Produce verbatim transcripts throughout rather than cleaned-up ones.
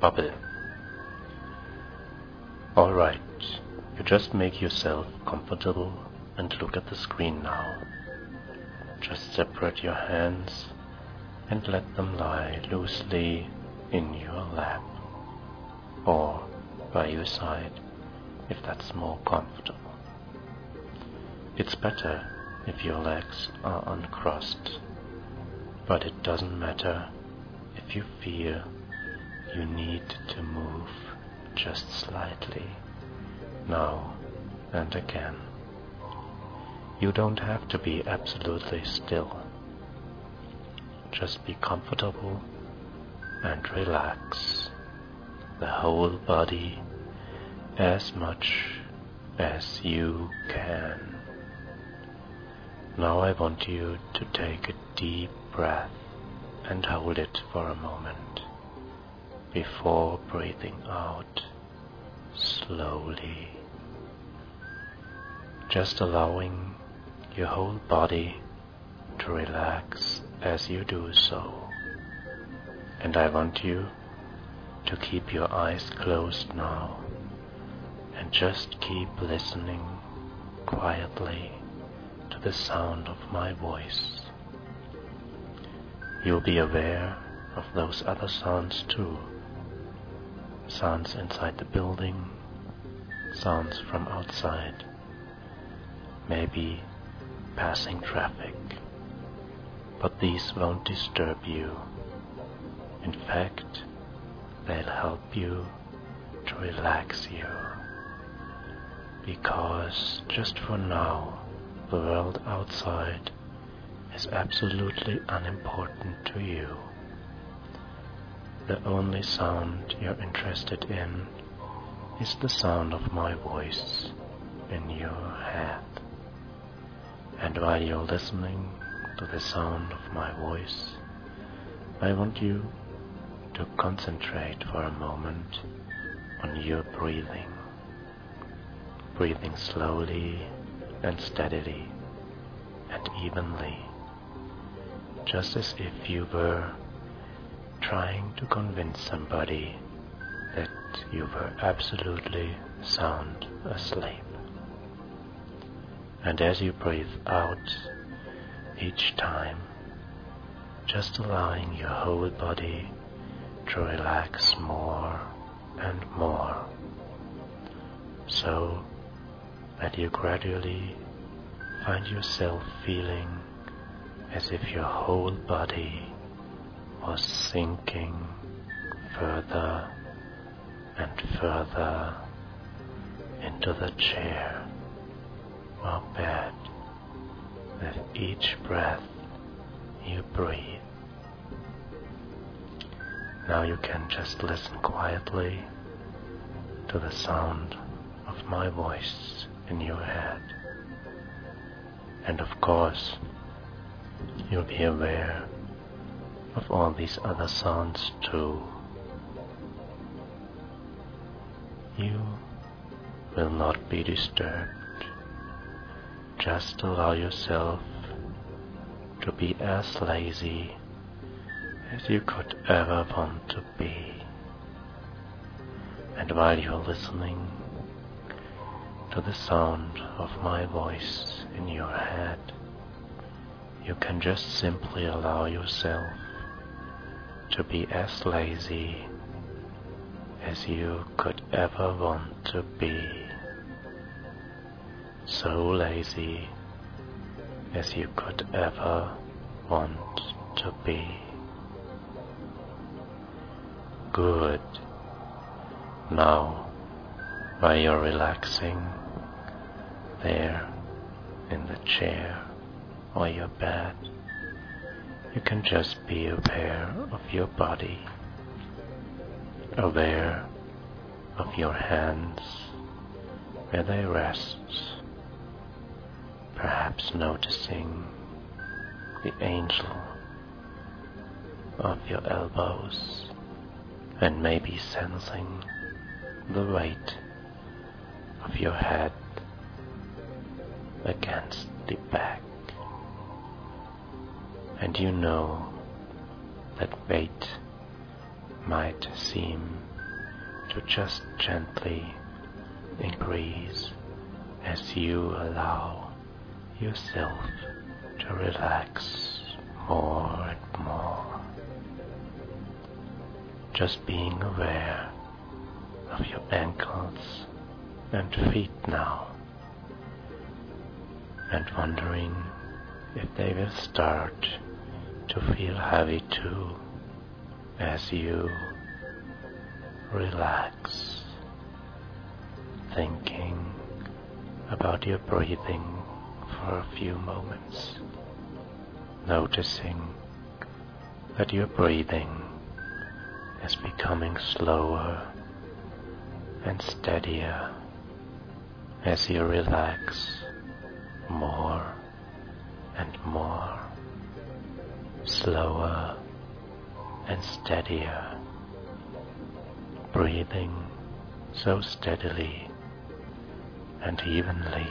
bubble. Alright, you just make yourself comfortable and look at the screen now. Just separate your hands and let them lie loosely in your lap or by your side if that's more comfortable. It's better if your legs are uncrossed, but it doesn't matter if you feel you need to move just slightly now and again. You don't have to be absolutely still. Just be comfortable and relax the whole body as much as you can. Now I want you to take a deep breath and hold it for a moment before breathing out slowly, just allowing your whole body to relax as you do so. And I want you to keep your eyes closed now and just keep listening quietly to the sound of my voice. You'll be aware of those other sounds too. Sounds inside the building, sounds from outside, maybe passing traffic. But these won't disturb you. In fact, they'll help you to relax you. Because just for now, the world outside is absolutely unimportant to you. The only sound you're interested in is the sound of my voice in your head. And while you're listening to the sound of my voice, I want you to concentrate for a moment on your breathing. Breathing slowly and steadily and evenly, just as if you were trying to convince somebody that you were absolutely sound asleep. And as you breathe out each time, just allowing your whole body to relax more and more, so that you gradually find yourself feeling as if your whole body was sinking further and further into the chair or bed with each breath you breathe. Now you can just listen quietly to the sound of my voice in your head. And of course, you'll be aware of all these other sounds too. You will not be disturbed. Just allow yourself to be as lazy as you could ever want to be. And while you're listening to the sound of my voice in your head, you can just simply allow yourself to be as lazy as you could ever want to be. So lazy as you could ever want to be. Good. Now, while you're relaxing there in the chair or your bed, you can just be aware of your body, aware of your hands where they rest, perhaps noticing the angel of your elbows and maybe sensing the weight of your head against the back. And you know that weight might seem to just gently increase as you allow yourself to relax more and more. Just being aware of your ankles and feet now, and wondering if they will start to feel heavy too as you relax, thinking about your breathing for a few moments, noticing that your breathing is becoming slower and steadier as you relax more and more, slower and steadier, breathing so steadily and evenly,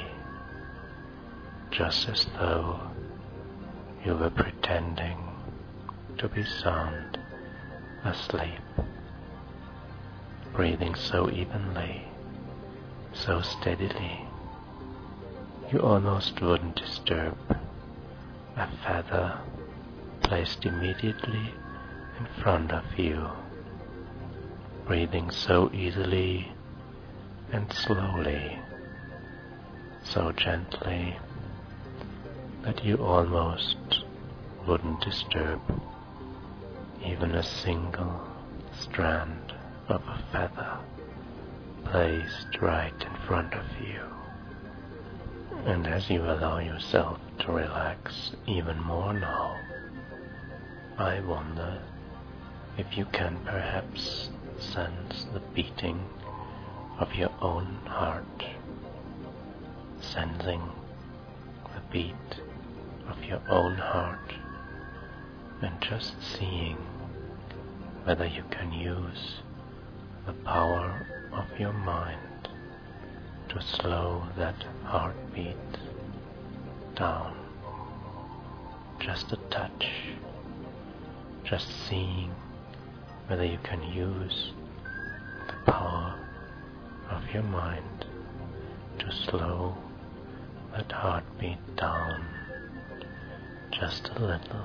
just as though you were pretending to be sound asleep, breathing so evenly, so steadily, you almost wouldn't disturb a feather placed immediately in front of you, breathing so easily and slowly, so gently that you almost wouldn't disturb even a single strand of a feather placed right in front of you. And as you allow yourself to relax even more now, I wonder if you can perhaps sense the beating of your own heart, sensing the beat of your own heart, and just seeing whether you can use the power of your mind to slow that heartbeat down just a touch, just seeing whether you can use the power of your mind to slow that heartbeat down just a little,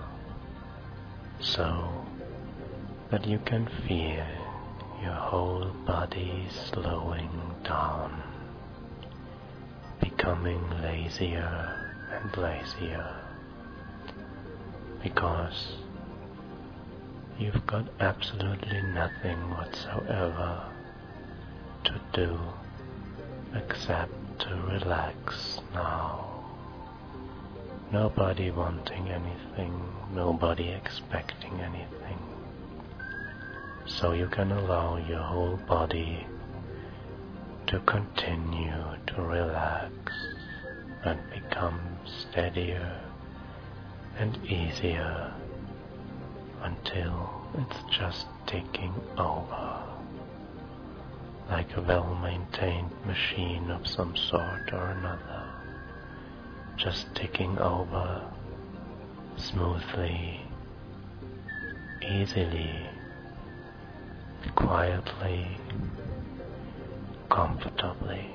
so that you can feel your whole body slowing down, becoming lazier and lazier, because you've got absolutely nothing whatsoever to do except to relax now. Nobody wanting anything, nobody expecting anything. So you can allow your whole body to continue to relax and become steadier and easier until it's just taking over, like a well-maintained machine of some sort or another, just taking over smoothly, easily, quietly, comfortably,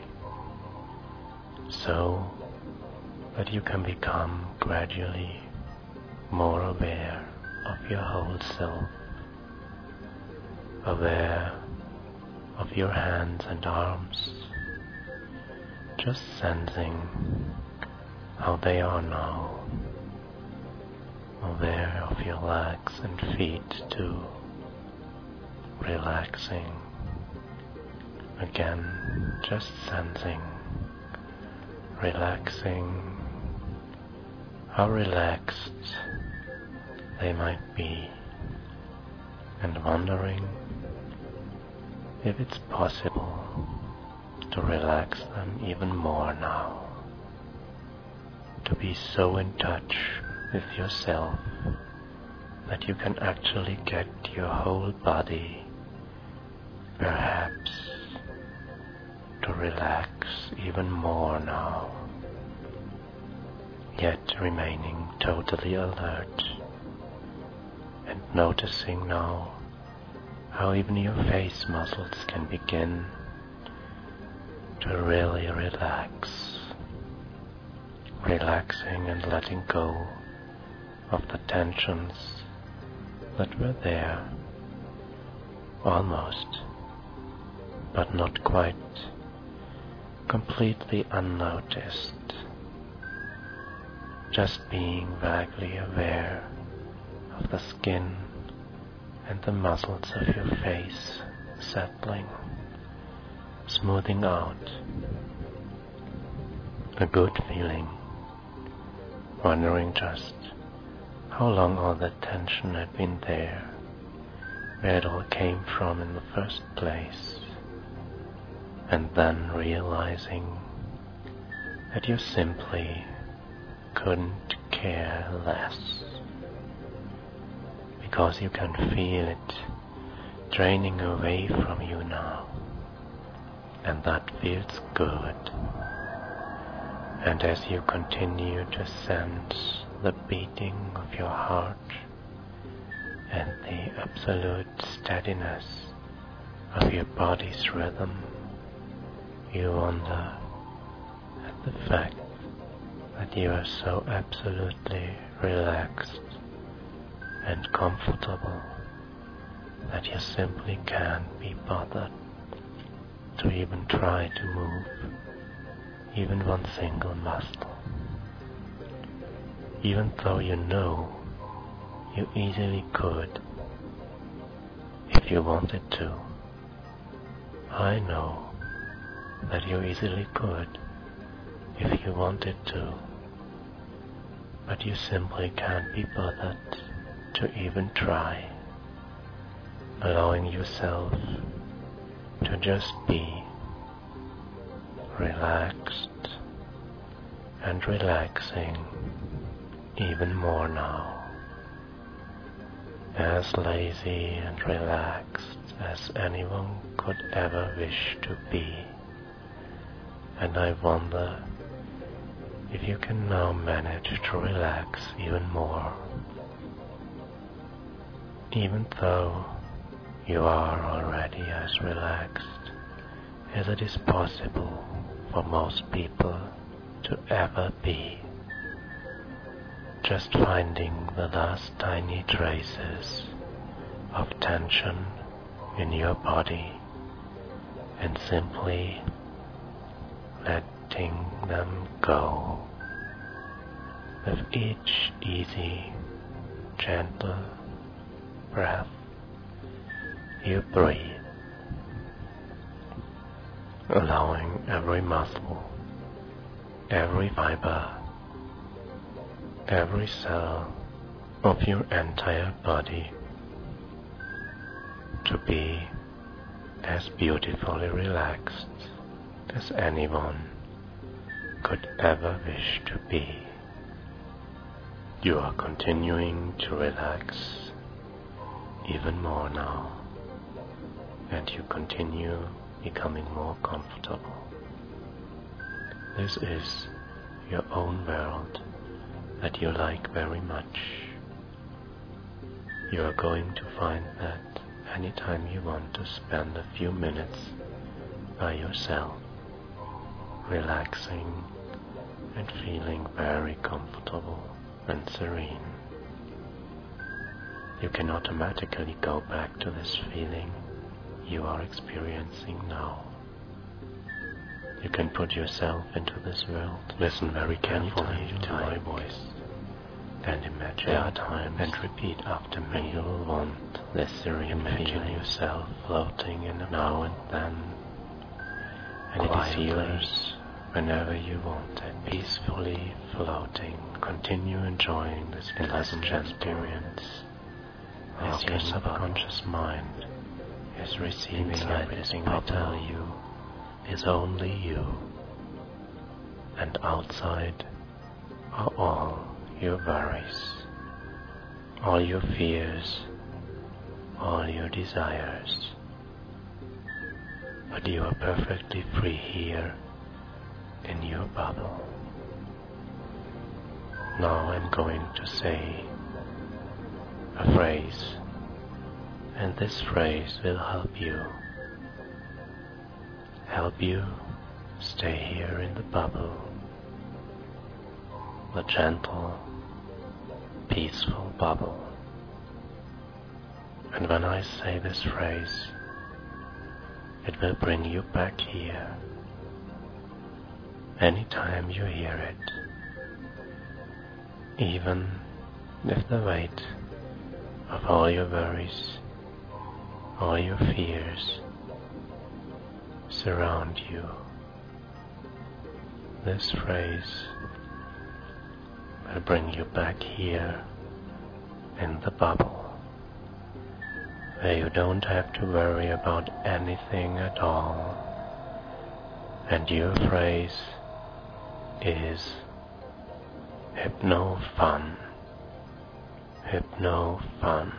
so that you can become gradually more aware of your whole self, aware of your hands and arms, just sensing how they are now, aware of your legs and feet too, relaxing, again just sensing, relaxing, how relaxed they might be, and wondering if it's possible to relax them even more now, to be so in touch with yourself that you can actually get your whole body, perhaps, to relax even more now, yet remaining totally alert and noticing now how even your face muscles can begin to really relax, relaxing and letting go of the tensions that were there, almost, but not quite, completely unnoticed, just being vaguely aware of the skin and the muscles of your face settling, smoothing out. A good feeling, wondering just how long all that tension had been there, where it all came from in the first place, and then realizing that you simply couldn't care less, because you can feel it draining away from you now, and that feels good. And as you continue to sense the beating of your heart and the absolute steadiness of your body's rhythm, you wonder at the fact that you are so absolutely relaxed and comfortable that you simply can't be bothered to even try to move even one single muscle, even though you know you easily could if you wanted to. I know that you easily could if you wanted to, but you simply can't be bothered to even try, allowing yourself to just be relaxed and relaxing even more now, as lazy and relaxed as anyone could ever wish to be. And I wonder if you can now manage to relax even more, even though you are already as relaxed as it is possible for most people to ever be, just finding the last tiny traces of tension in your body and simply letting them go with each easy, gentle breath you breathe, allowing every muscle, every fiber, every cell of your entire body to be as beautifully relaxed as anyone could ever wish to be. You are continuing to relax even more now, and you continue becoming more comfortable. This is your own world that you like very much. You are going to find that anytime you want to spend a few minutes by yourself, relaxing and feeling very comfortable and serene, you can automatically go back to this feeling you are experiencing now. You can put yourself into this world, listen very carefully to my voice, and imagine there are times and repeat after me. You will want this serene feeling yourself floating in now and then, and it is yours whenever you want it, peacefully floating. Continue enjoying this pleasant experience as your subconscious mind is receiving everything I tell you is only you, and outside are all your worries, all your fears, all your desires. But you are perfectly free here in your bubble. Now I'm going to say a phrase, And this phrase will help you, help you stay here in the bubble, the gentle, peaceful bubble. And when I say this phrase, it will bring you back here. Anytime you hear it, even if the weight of all your worries, all your fears surround you, this phrase will bring you back here in the bubble, where you don't have to worry about anything at all, and your phrase is hypno-fun, hypno-fun,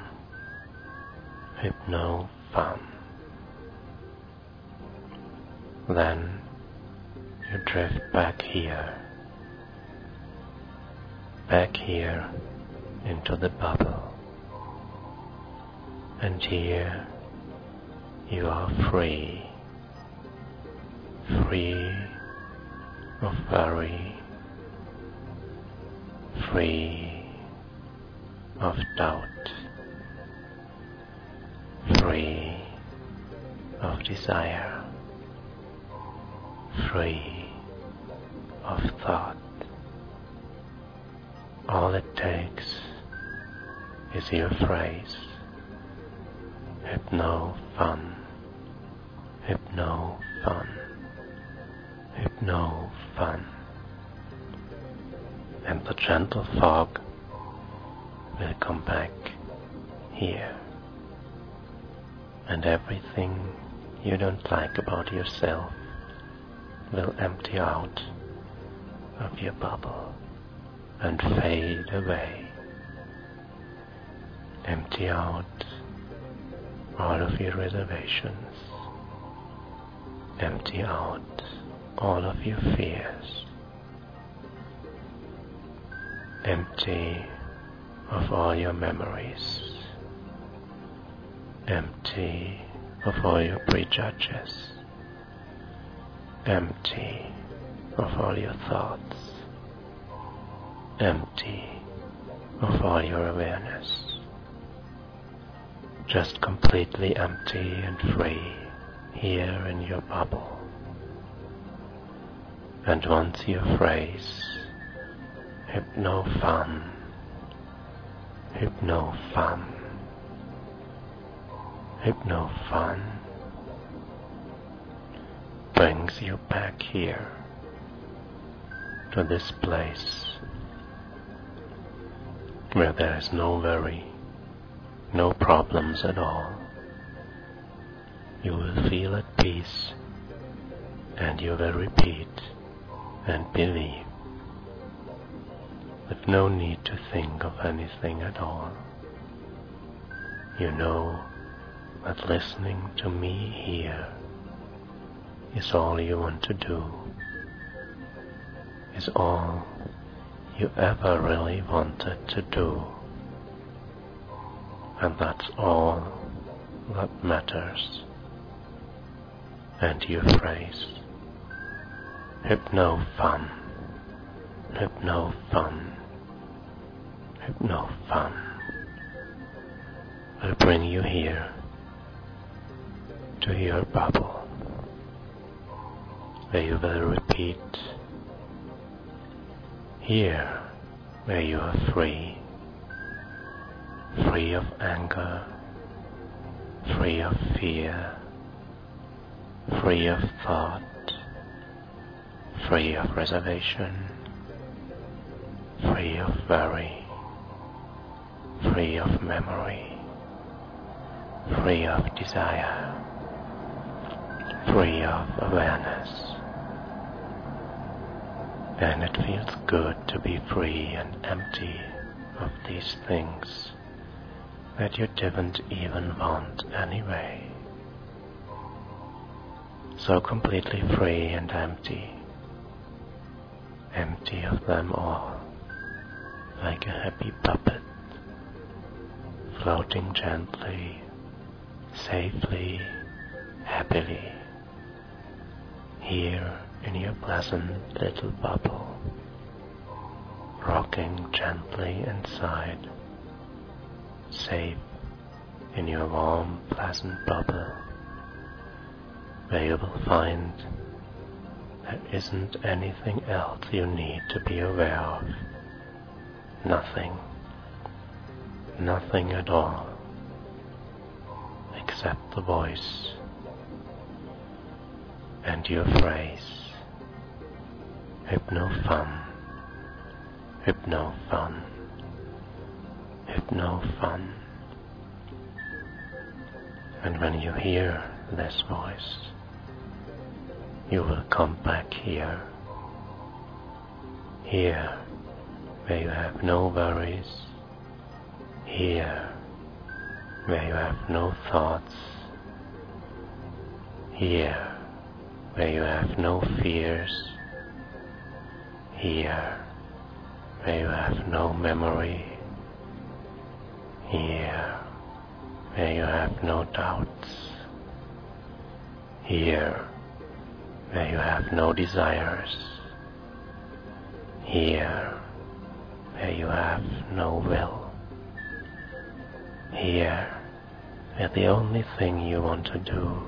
hypno-fun. Then you drift back here, back here into the bubble, and here you are free, free of worry, free of doubt, free of desire, free of thought. All it takes is your phrase, hypno-fun, hypno-fun, hypno-fun. And the gentle fog will come back here. And everything you don't like about yourself will empty out of your bubble and fade away. Empty out all of your reservations. Empty out all of your fears. Empty of all your memories. Empty of all your prejudges. Empty of all your thoughts. Empty of all your awareness. Just completely empty and free here in your bubble. And once your phrase, hypno-fun, hypno-fun, hypno-fun, brings you back here to this place where there is no worry, no problems at all. You will feel at peace, and you will repeat and believe with no need to think of anything at all. You know that listening to me here is all you want to do, is all you ever really wanted to do, and that's all that matters. And your phrase, hypno-fun, hypno-fun, hypno-fun, will bring you here to your bubble, where you will repeat, here where you are free, free of anger, free of fear, free of thought, free of reservation, free of worry, free of memory, free of desire, free of awareness. And it feels good to be free and empty of these things that you didn't even want anyway. So completely free and empty, empty of them all, like a happy puppet, floating gently safely, happily, here in your pleasant little bubble, rocking gently inside, safe in your warm, pleasant bubble, where you will find there isn't anything else you need to be aware of. Nothing, nothing at all, except the voice and your phrase, hypno-fun, hypno-fun, hypno-fun. And when you hear this voice, you will come back here, here where you have no worries, here where you have no thoughts, here where you have no fears, here where you have no memory, here where you have no doubts, here where you have no desires, here where you have no will, here where the only thing you want to do,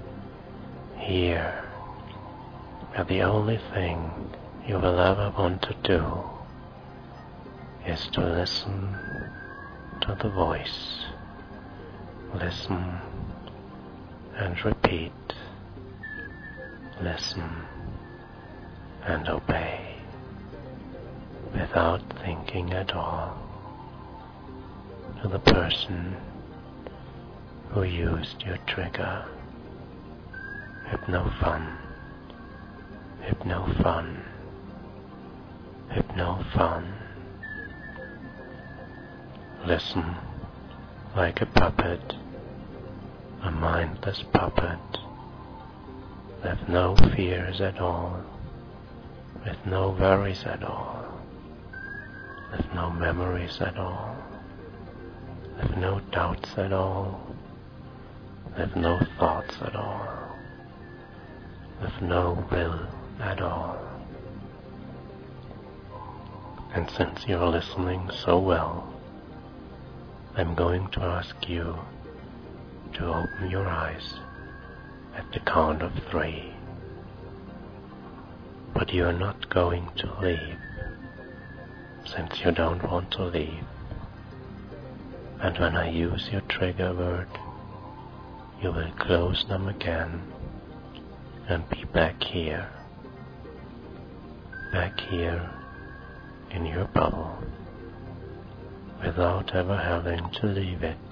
here where the only thing you will ever want to do is to listen to the voice, listen and repeat, listen and obey, without thinking at all, to the person who used your trigger. Hypno-fun, hypno-fun, hypno-fun. Listen like a puppet, a mindless puppet, with no fears at all, with no worries at all, with no memories at all, with no doubts at all, with no thoughts at all, with no will at all. And since you are listening so well, I'm going to ask you to open your eyes at the count of three. But you are not going to leave, since you don't want to leave. And when I use your trigger word, you will close them again and be back here, back here in your bubble, without ever having to leave it.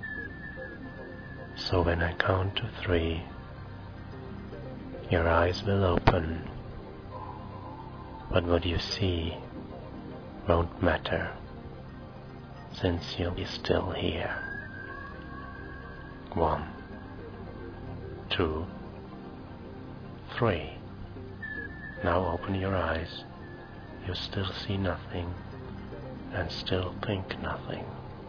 So when I count to three, your eyes will open, but what you see won't matter, since you'll be still here. One, two, three. Now open your eyes. You still see nothing and still think nothing.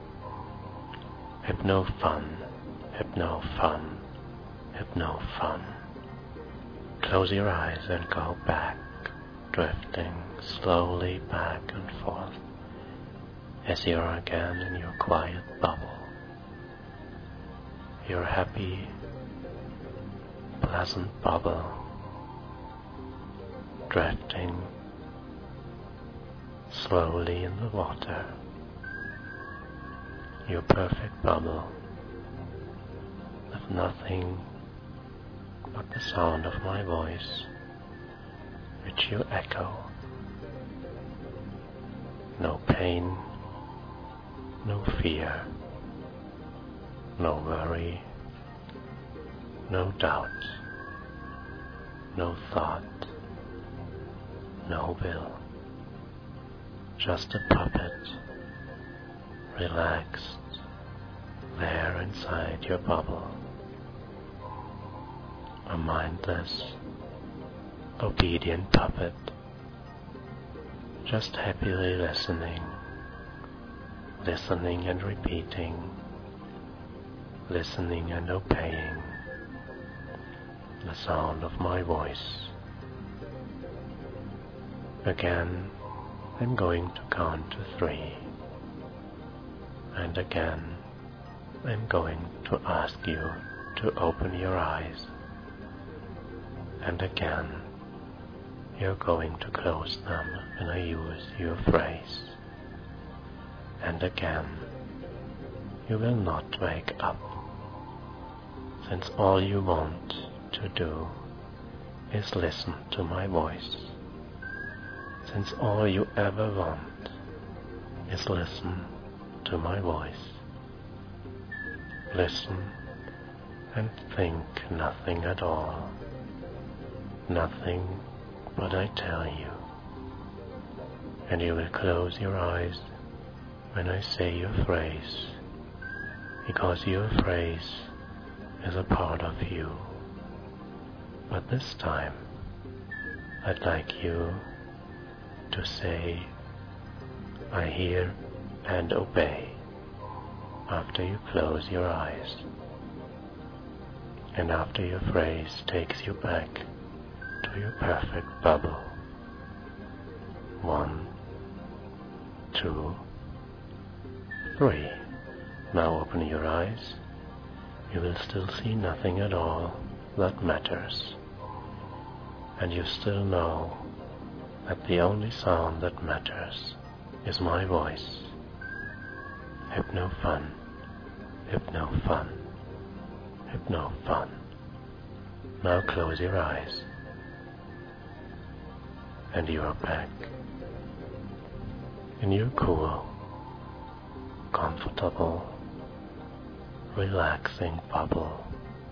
Hypno-fun, hypno-fun, hypno-fun. Close your eyes and go back, drifting slowly back and forth as you are again in your quiet bubble. Your happy, pleasant bubble, drifting slowly in the water. Your perfect bubble, with nothing but the sound of my voice, which you echo. No pain, no fear, no worry, no doubt, no thought, no will. Just a puppet, relaxed there inside your bubble. A mindless, obedient puppet, just happily listening, listening and repeating, listening and obeying the sound of my voice. Again, I'm going to count to three, and again, I'm going to ask you to open your eyes, and again, you're going to close them when I use your phrase, and again, you will not wake up, since all you want to do is listen to my voice, since all you ever want is listen to my voice. Listen and think nothing at all, nothing but I tell you, and you will close your eyes when I say your phrase, because your phrase is a part of you. But this time, I'd like you to say, I hear and obey, after you close your eyes, and after your phrase takes you back to your perfect bubble. One, two, three. Now open your eyes. You will still see nothing at all that matters, and you still know that the only sound that matters is my voice. Hypno fun, hypno fun, hypno fun. Now close your eyes, and you are back in your cool, comfortable, relaxing bubble,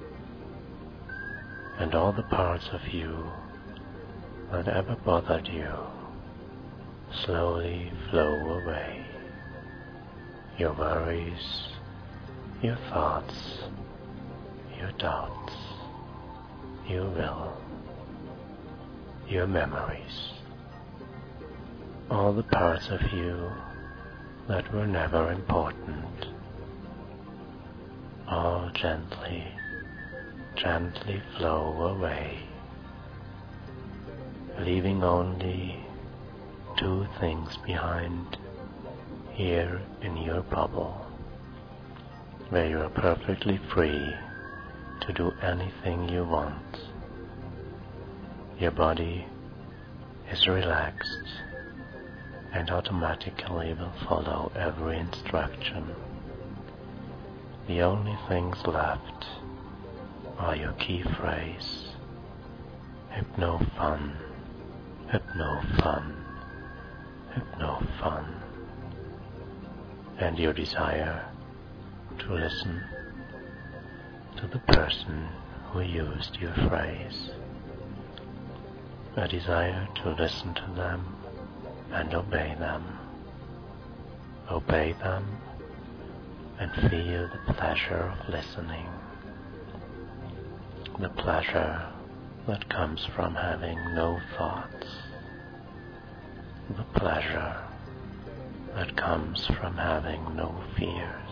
and all the parts of you that ever bothered you slowly flow away. Your worries, your thoughts, your doubts, your will, your memories, all the parts of you that were never important, all gently, gently flow away, leaving only two things behind here in your bubble, where you are perfectly free to do anything you want. Your body is relaxed and automatically will follow every instruction. The only things left are your key phrase, hypno fun, hypno fun, hypno fun, and your desire to listen to the person who used your phrase, a desire to listen to them and obey them, obey them and feel the pleasure of listening, the pleasure that comes from having no thoughts, the pleasure that comes from having no fears,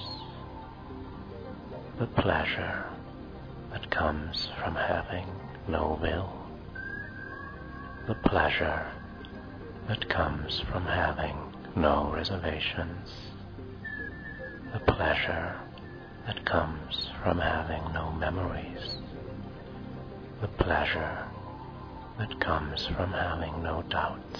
the pleasure that comes from having no will, the pleasure that comes from having no reservations, the pleasure that comes from having no memories, the pleasure that comes from having no doubts,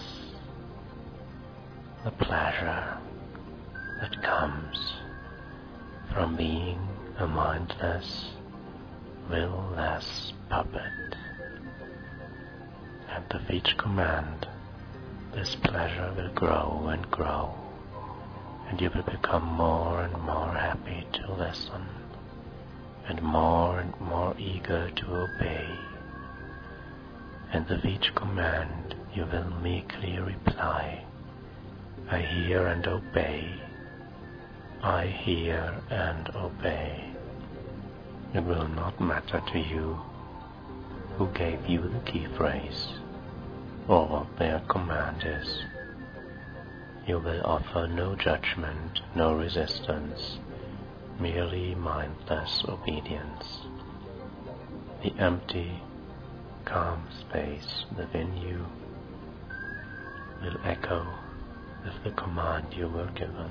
the pleasure that comes from being a mindless, will-less puppet. And with each command, this pleasure will grow and grow, and you will become more and more happy to listen, and more and more eager to obey. And with each command, you will meekly reply, I hear and obey, I hear and obey. It will not matter to you who gave you the key phrase or what their command is. You will offer no judgment, no resistance, merely mindless obedience. The empty, calm space within you will echo with the command you were given.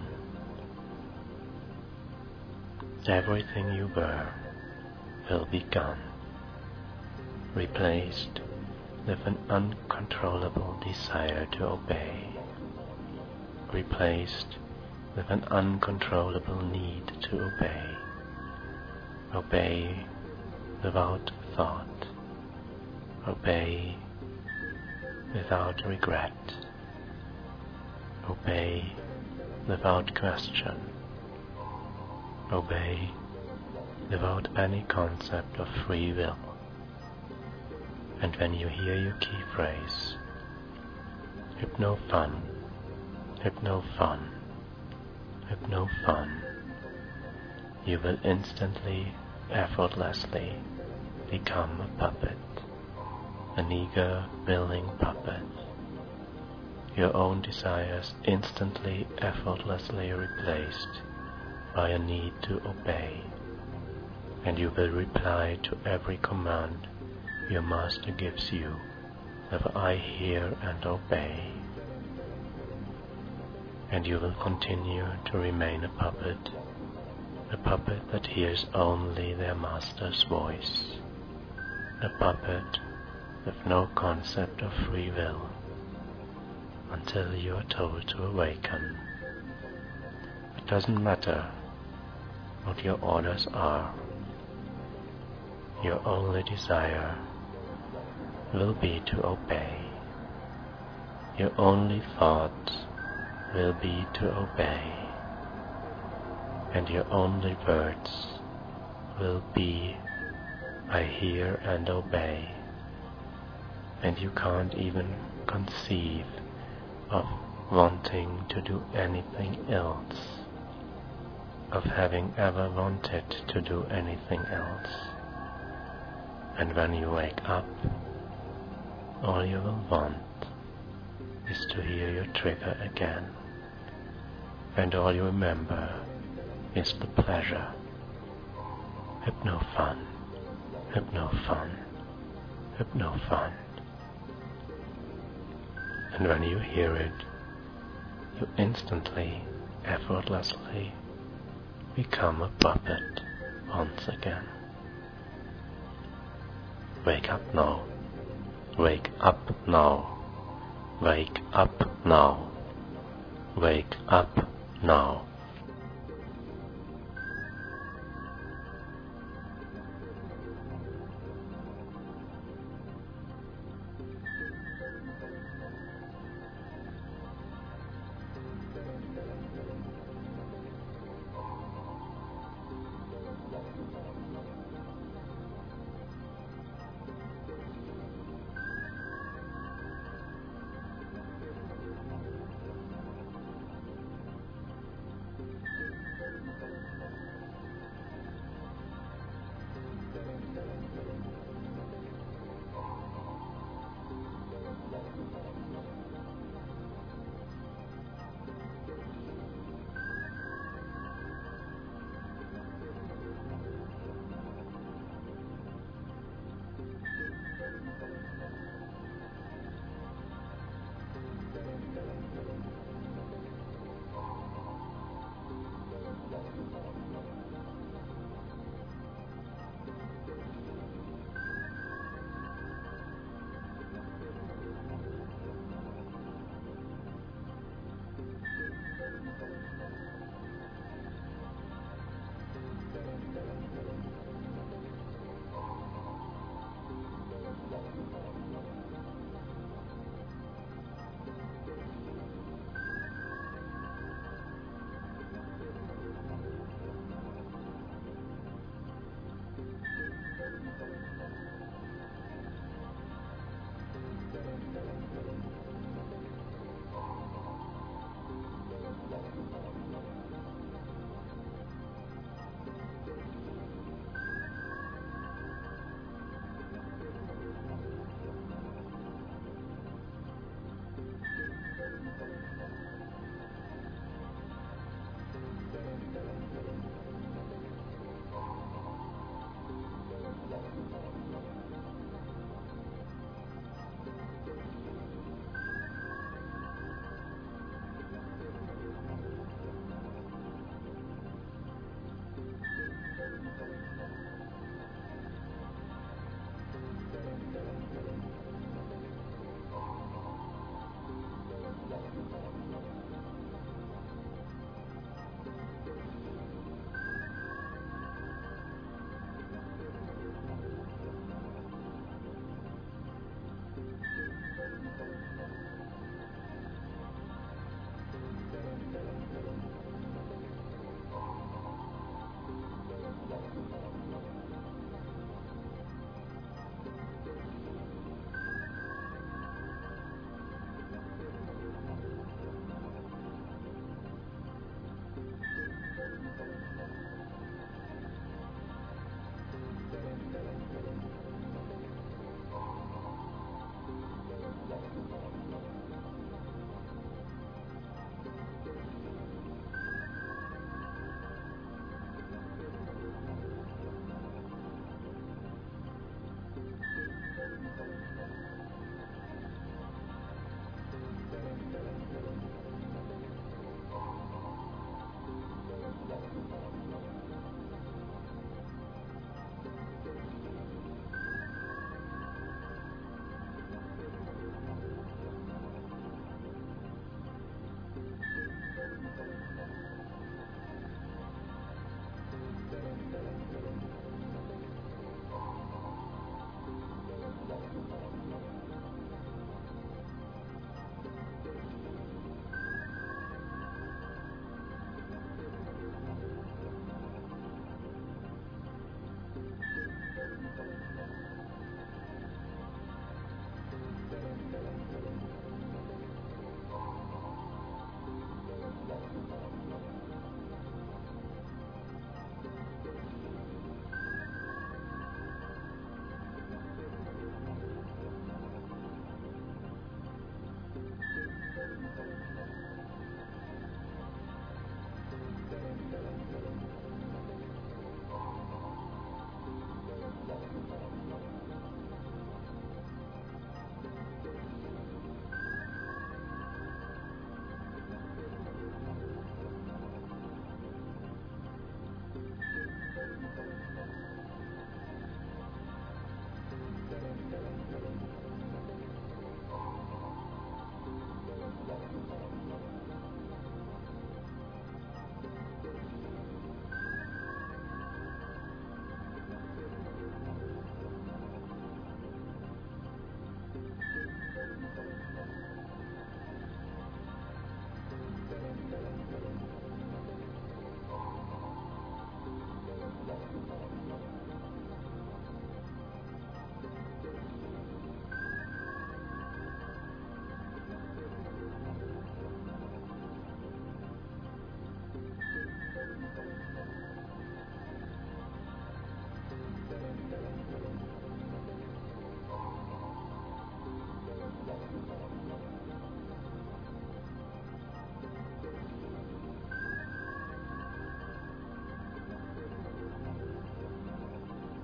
Everything you were will be gone, replaced with an uncontrollable desire to obey, replaced with an uncontrollable need to obey, obey without thought, obey without regret, obey without question, obey without any concept of free will. And when you hear your key phrase, hypno-fun, hypno-fun, hypno-fun, you will instantly, effortlessly become a puppet, an eager, willing puppet. Your own desires instantly, effortlessly replaced by a need to obey, and you will reply to every command your master gives you with I hear and obey. And you will continue to remain a puppet, a puppet that hears only their master's voice, a puppet with no concept of free will, until you are told to awaken. It doesn't matter what your orders are. Your only desire will be to obey. Your only thought will be to obey. And your only words will be, I hear and obey. And you can't even conceive of wanting to do anything else, of having ever wanted to do anything else. And when you wake up, all you will want is to hear your trigger again, and all you remember is the pleasure. Hypno-fun, hypno-fun, hypno-fun. And when you hear it, you instantly, effortlessly become a puppet once again. Wake up now. Wake up now. Wake up now. Wake up now.